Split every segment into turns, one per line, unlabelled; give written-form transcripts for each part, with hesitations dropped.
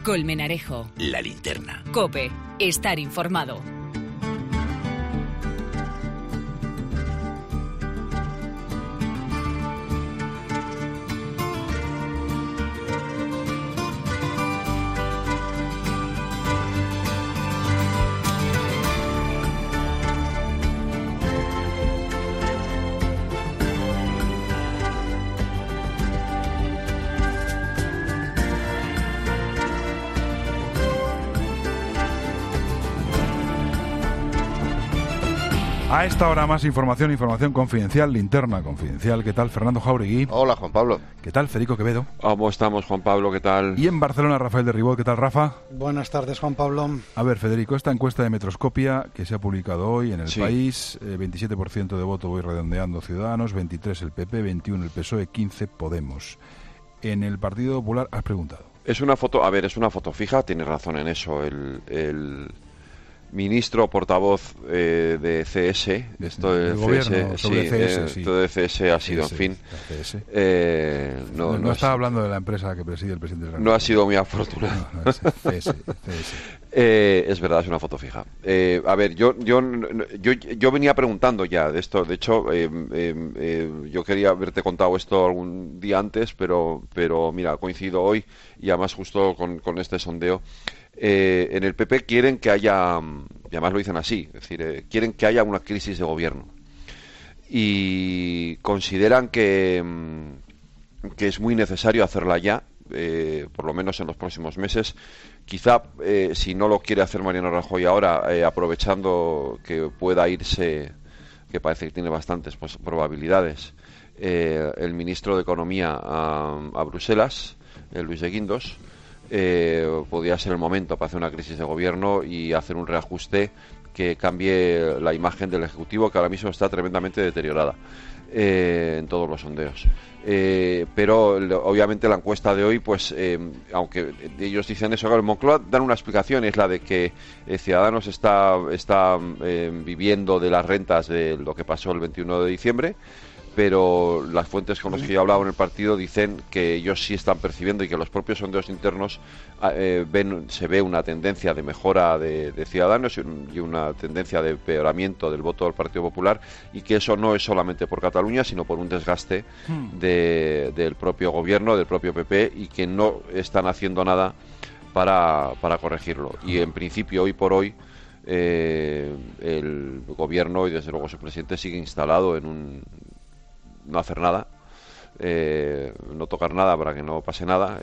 Colmenarejo.
La Linterna.
COPE. Estar informado.
A esta hora más información confidencial, linterna confidencial. ¿Qué tal, Fernando Jauregui?
Hola, Juan Pablo.
¿Qué tal, Federico Quevedo?
¿Cómo estamos, Juan Pablo? ¿Qué tal?
Y en Barcelona, Rafael de Ribot. ¿Qué tal, Rafa?
Buenas tardes, Juan Pablo.
A ver, Federico, esta encuesta de Metroscopia que se ha publicado hoy en El País, 27% de voto, voy redondeando, Ciudadanos, 23 el PP, 21 el PSOE, 15 Podemos. En el Partido Popular has preguntado.
Es una foto fija, tienes razón en eso. El ministro portavoz de CS, esto de
gobierno, sobre CS,
esto de CS ha sido, CS, en fin,
no estaba hablando de la empresa que preside el presidente del
no ha sido muy afortunado.
No, CS.
Es verdad, es una foto fija. A ver, yo venía preguntando ya de esto. De hecho, yo quería haberte contado esto algún día antes, pero mira, coincido hoy y además justo con este sondeo. En el PP quieren que haya, y además lo dicen así, es decir, quieren que haya una crisis de gobierno y consideran que es muy necesario hacerla ya, por lo menos en los próximos meses. Quizá si no lo quiere hacer Mariano Rajoy ahora, aprovechando que pueda irse, que parece que tiene bastantes probabilidades, el ministro de Economía a Bruselas, Luis de Guindos, podría ser el momento para hacer una crisis de gobierno y hacer un reajuste que cambie la imagen del Ejecutivo, que ahora mismo está tremendamente deteriorada en todos los sondeos. Pero obviamente la encuesta de hoy, pues aunque ellos dicen eso, claro, Moncloa dan una explicación, es la de que Ciudadanos está viviendo de las rentas de lo que pasó el 21 de diciembre, pero las fuentes con las que yo he hablado en el partido dicen que ellos sí están percibiendo y que los propios sondeos internos se ve una tendencia de mejora de Ciudadanos y una tendencia de empeoramiento del voto del Partido Popular, y que eso no es solamente por Cataluña, sino por un desgaste del propio gobierno, del propio PP, y que no están haciendo nada para corregirlo. Y en principio, hoy por hoy, el gobierno y desde luego su presidente sigue instalado en no hacer nada, no tocar nada para que no pase nada,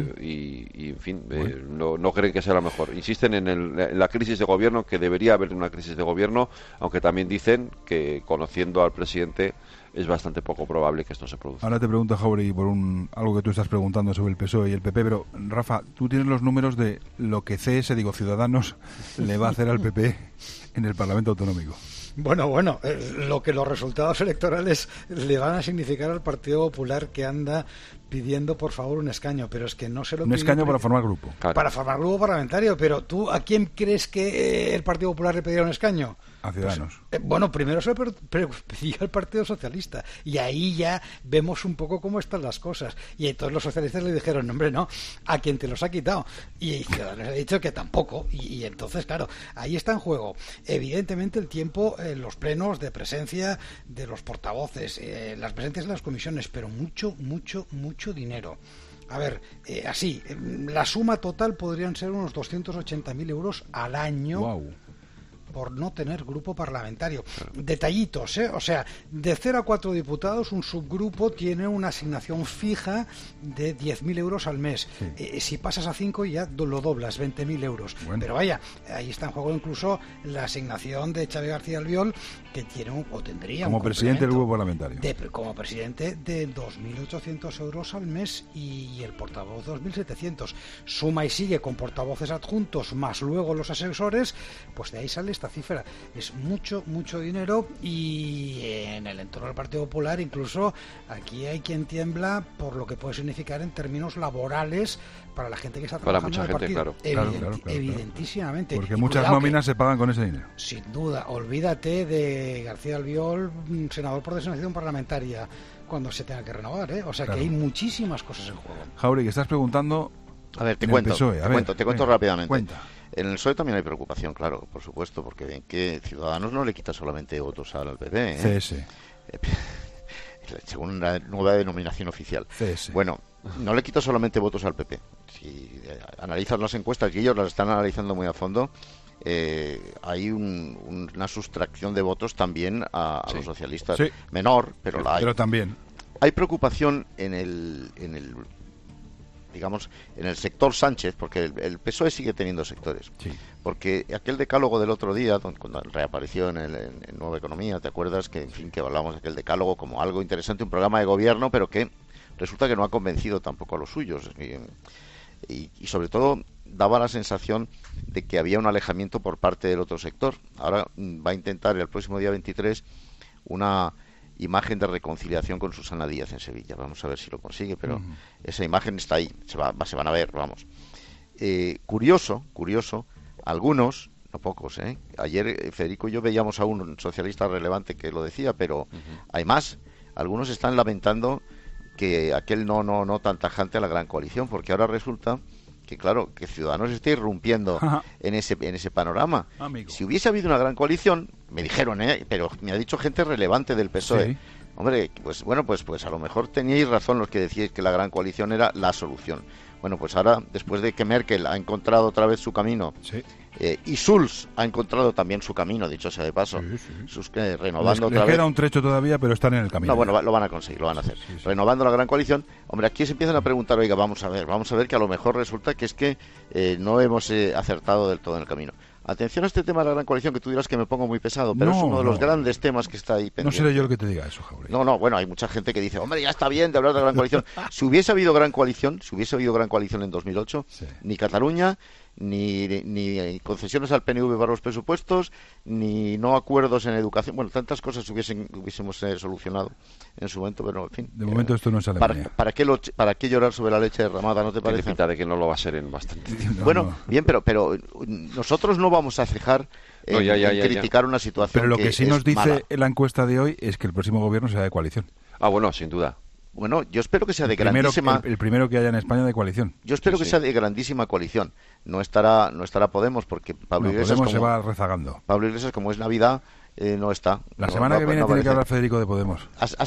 y en fin, no creen que sea lo mejor. Insisten en la crisis de gobierno, que debería haber una crisis de gobierno, aunque también dicen que, conociendo al presidente, es bastante poco probable que esto se produzca.
Ahora te pregunto, Jauregui, por algo que tú estás preguntando sobre el PSOE y el PP, pero Rafa, tú tienes los números de lo que Ciudadanos le va a hacer al PP en el Parlamento Autonómico.
Bueno, lo que los resultados electorales le van a significar al Partido Popular, que anda pidiendo por favor un escaño, pero es que no se lo
un escaño para formar grupo.
Claro. Para formar grupo parlamentario, pero tú, ¿a quién crees que el Partido Popular le pediría un escaño?
A Ciudadanos.
Pues, primero se lo pidió el Partido Socialista, y ahí ya vemos un poco cómo están las cosas. Y entonces los socialistas le dijeron, hombre, no, a quien te los ha quitado. Y Ciudadanos ha dicho que tampoco. Y entonces, claro, ahí está en juego, evidentemente, el tiempo en los plenos de presencia de los portavoces, las presencias en las comisiones, pero mucho dinero. A ver, así, la suma total podrían ser unos 280.000 euros al año.
Wow.
Por no tener grupo parlamentario. Detallitos, o sea, de 0 a 4 diputados, un subgrupo tiene una asignación fija de 10.000 euros al mes. Sí. Si pasas a 5 ya lo doblas, 20.000 euros. Bueno. Pero vaya, ahí está en juego incluso la asignación de Xavi García Albiol, que tiene o tendría
como presidente del grupo parlamentario.
Como presidente de 2.800 euros al mes, y el portavoz 2.700. Suma y sigue con portavoces adjuntos, más luego los asesores, pues de ahí sale esta cifra. Es mucho dinero, y en el entorno del Partido Popular incluso aquí hay quien tiembla por lo que puede significar en términos laborales para la gente que está trabajando en el partido.
Claro.
Evidentísimamente.
Porque muchas nóminas se pagan con ese dinero.
Sin duda. Olvídate de García Albiol, senador por designación parlamentaria, cuando se tenga que renovar, O sea, que hay muchísimas cosas en juego.
Jauregui, estás preguntando
A ver, te
en el
cuento,
PSOE.
te cuento
venga,
rápidamente.
Cuenta.
En el PSOE también hay preocupación, claro, por supuesto, porque ven que Ciudadanos no le quita solamente votos al PP, ¿eh?
CS.
Según una nueva denominación oficial.
CS.
Bueno, no le quita solamente votos al PP. Si analizas las encuestas, que ellos las están analizando muy a fondo, hay una sustracción de votos también a los socialistas.
Sí.
Menor, pero la hay.
Pero también.
Hay preocupación en el sector Sánchez, porque el PSOE sigue teniendo sectores.
Sí.
Porque aquel decálogo del otro día, cuando reapareció en Nueva Economía, ¿te acuerdas? Que hablamos de aquel decálogo como algo interesante, un programa de gobierno, pero que resulta que no ha convencido tampoco a los suyos. Y sobre todo daba la sensación de que había un alejamiento por parte del otro sector. Ahora va a intentar el próximo día 23 una imagen de reconciliación con Susana Díaz en Sevilla. Vamos a ver si lo consigue, pero esa imagen está ahí, se van a ver, vamos. Curioso, algunos, no pocos, ayer Federico y yo veíamos a un socialista relevante que lo decía, pero hay más. Algunos están lamentando que aquel no tan tajante a la gran coalición, porque ahora resulta que, claro, que Ciudadanos está irrumpiendo en ese panorama.
Amigo.
Si hubiese habido una gran coalición, me dijeron, pero me ha dicho gente relevante del PSOE.
Sí.
Hombre, pues a lo mejor teníais razón los que decíais que la gran coalición era la solución. Bueno, pues ahora, después de que Merkel ha encontrado otra vez su camino,
Sí.
Y Schulz ha encontrado también su camino, dicho sea de paso, renovando
Les
otra vez.
queda un trecho todavía, pero están en el camino.
No, bueno, lo van a conseguir, lo van a hacer.
Sí.
Renovando la gran coalición. Hombre, aquí se empiezan a preguntar, oiga, vamos a ver que a lo mejor resulta que es que no hemos acertado del todo en el camino. Atención a este tema de la gran coalición, que tú dirás que me pongo muy pesado, pero es uno de los grandes temas que está ahí pendiente.
No seré yo el que te diga eso, Jauregui.
No, bueno, hay mucha gente que dice, hombre, ya está bien de hablar de la gran coalición. Si hubiese habido gran coalición en 2008,
Sí.
ni Cataluña, ni concesiones al PNV para los presupuestos, ni no acuerdos en educación, bueno, tantas cosas hubiésemos solucionado en su momento, pero en fin.
De momento esto no es Alemania.
¿Para qué llorar sobre la leche derramada, no te
Tiene
parece?
pinta de que no lo va a ser en bastante tiempo.
Bueno, bien, pero nosotros no vamos a cejar en criticar una situación.
Pero lo que sí
es
nos dice
mala.
la encuesta de hoy es que el próximo gobierno será de coalición.
Ah, bueno, sin duda.
Bueno, yo espero que sea de
El primero,
grandísima.
el primero que haya en España de coalición.
Yo espero
Sí,
que
sí.
sea de grandísima coalición. No estará Podemos, porque Pablo
No,
Iglesias,
Podemos se va rezagando.
como es Navidad, no está.
La
No,
semana que viene tiene
aparece.
que hablar Federico de Podemos.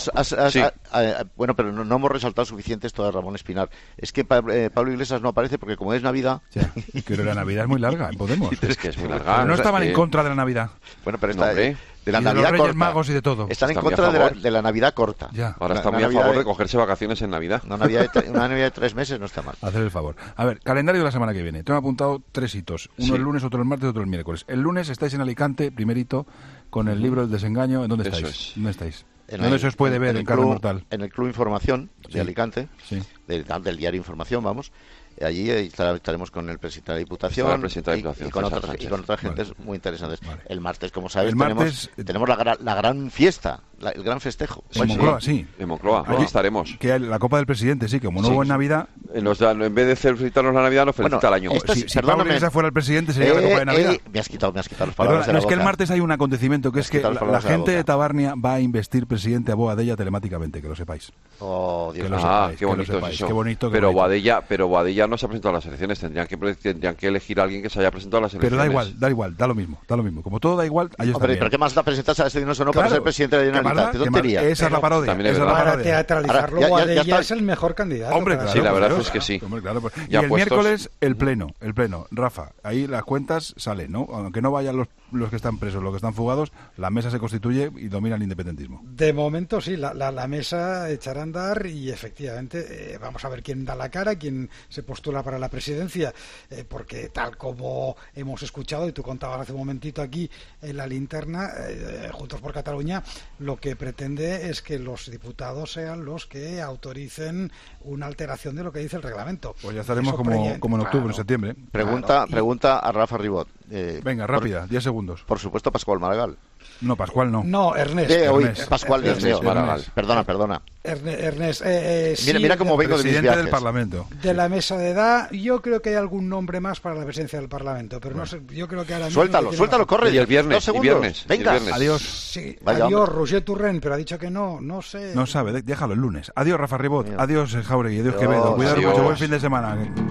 Sí.
Bueno, pero no hemos resaltado suficiente esto de Ramón Espinar. Es que Pablo Iglesias no aparece porque como es Navidad.
Ya. Pero la Navidad es muy larga en Podemos.
Es que es muy larga.
Pero no estaban en
Eh,
contra de la Navidad.
Bueno, pero
No, hombre.
de la
Y de los
Navidad
Reyes
corta.
Magos y de todo.
Están en
Están muy a
contra
favor.
de la Navidad corta.
Ya.
Ahora
La-
está
la
muy a
Navidad
favor de
de-
cogerse vacaciones en Navidad.
Una Navidad de 3 meses no está mal.
Hacer el favor. A ver, calendario de la semana que viene. Tengo apuntado 3 hitos. Uno
Sí.
el lunes, otro el martes, otro el miércoles. El lunes estáis en Alicante, primerito, con el libro El desengaño. ¿En dónde
Eso
estáis?
es.
¿Dónde estáis?
En
¿Dónde
el-
se os puede ver
el
en Carne
club-
Mortal?
En el Club Información de
Sí.
Alicante,
Sí.
del diario Información, vamos. Allí estaremos con el presidente de la Diputación,
Estará el presidente de la Diputación,
y con
César
otras
Sánchez.
gentes
Vale.
muy interesantes.
Vale.
El martes, como sabes,
El martes-
tenemos la gran fiesta, el gran festejo.
En Moncloa, sí.
En Moncloa,
Allí
allí estaremos.
Que hay la Copa del Presidente, sí, como no
Sí.
hubo en Navidad,
En vez de felicitarnos la Navidad, nos felicita
Bueno,
el año.
esto
si,
sí,
si Pablo
perdóname.
Iglesias fuera el presidente sería la Copa de Navidad.
Me has quitado las palabras
Perdona,
de
no,
la
es que el
boca.
martes hay un acontecimiento que
Me has
es que
quitado las
la
palabras de la
gente de
boca.
Tabarnia va a investir presidente a Boadella telemáticamente, que lo sepáis.
Oh, Dios
Que lo
mío.
sepáis,
Qué
que lo
bonito es
sepáis,
eso.
qué bonito, qué
pero
bonito.
Boadella no se ha presentado a las elecciones. Tendrían que elegir a alguien que se haya presentado a las elecciones.
Pero da igual, da lo mismo. Como todo da igual, ahí está
Hombre,
bien.
¿pero qué más da presentarse a ese no para
Claro,
ser presidente de la
¿qué más
Generalitat?
da?
¿Qué
¿Qué más?
tontería?
Esa es la parodia.
también es
esa es la
verdad.
Para
parodia.
teatralizarlo,
Ahora, ya
Boadella
está.
es el mejor candidato.
Hombre,
para
claro,
Sí, la verdad
claro,
es que sí.
hombre, claro. Y
Ya
el
puestos.
miércoles el pleno. Rafa, ahí las cuentas salen, ¿no? Aunque no vayan los que están presos, los que están fugados, la mesa se constituye y domina el independentismo.
De momento sí, la mesa echará a andar y efectivamente vamos a ver quién da la cara, quién se postula para la presidencia, porque tal como hemos escuchado y tú contabas hace un momentito aquí en la linterna, Juntos por Cataluña lo que pretende es que los diputados sean los que autoricen una alteración de lo que dice el reglamento.
Pues ya estaremos
Eso
como en octubre,
claro.
en septiembre.
Pregunta a Rafa Ribot.
Venga, rápida, 10 segundos.
Por supuesto, Pascual Maragall.
No, Pascual no.
No, Ernest.
Pascual
Ernest
Ernest
Maragall.
Perdona.
Ernest, sí,
Mira cómo vengo de mis
Presidente
viajes.
del Parlamento.
de la mesa de edad, yo creo que hay algún nombre más para la presidencia del Parlamento, pero no sé, yo creo que ahora mismo
Suéltalo,
tiene más-
corre.
Y el viernes,
2 segundos. Venga.
el viernes.
Adiós.
Sí,
Vaya,
adiós,
hombre.
Roger Turren, pero ha dicho que no sé.
No sabe, déjalo el lunes. Adiós, Rafa Ribot.
Adiós.
Adiós, Jauregui. Adiós,
Adiós.
Quevedo. Cuidado
Adiós.
mucho. Buen fin de semana.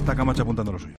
está Camacho apuntando lo suyo.